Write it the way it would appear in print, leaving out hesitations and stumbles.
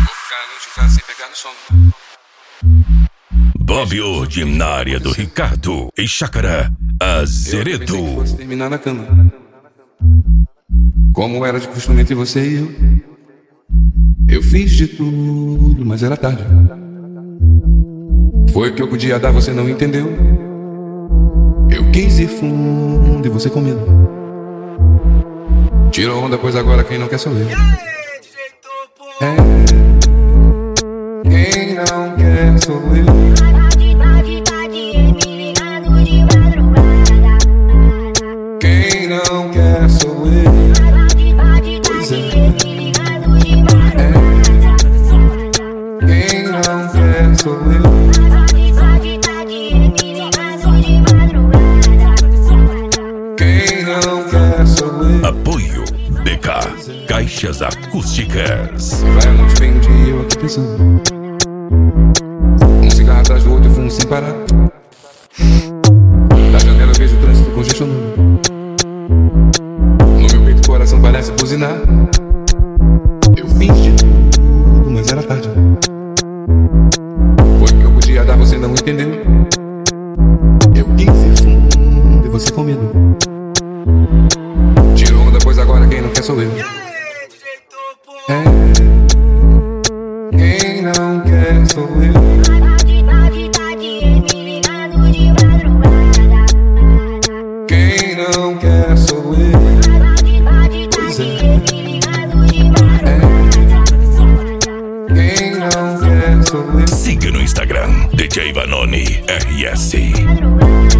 Bob Hood na área do Ricardo e Chácara Azeredo. Eu fosse terminar na cama, como era de costume entre você e eu. Eu fiz de tudo, mas era tarde. Foi o que eu podia dar, você não entendeu. Eu quis ir fundo e você com medo. Tirou onda, pois agora quem não quer sou eu. É, quem não quer sou eu. Quem não quer sou eu. Pois é. Quem não quer sou eu. Quem não quer sou eu. Apoio BK Caixas Acústicas. Vai à noite, vem um dia eu aqui pensando. Um cigarro atrás do outro, eu fumo sem parar. Da janela eu vejo o trânsito congestionando. No meu peito o coração parece buzinar. Eu fiz de tudo, mas era tarde. Foi o que eu podia dar, você não entendeu. Eu quis ir fundo e você com medo. Tirou onda, pois agora quem não quer sou eu. É, quem não quer sou eu. Quem não quer sou eu. Pois é. Quem não quer sou eu. Siga no Instagram DJ Vanoni RS.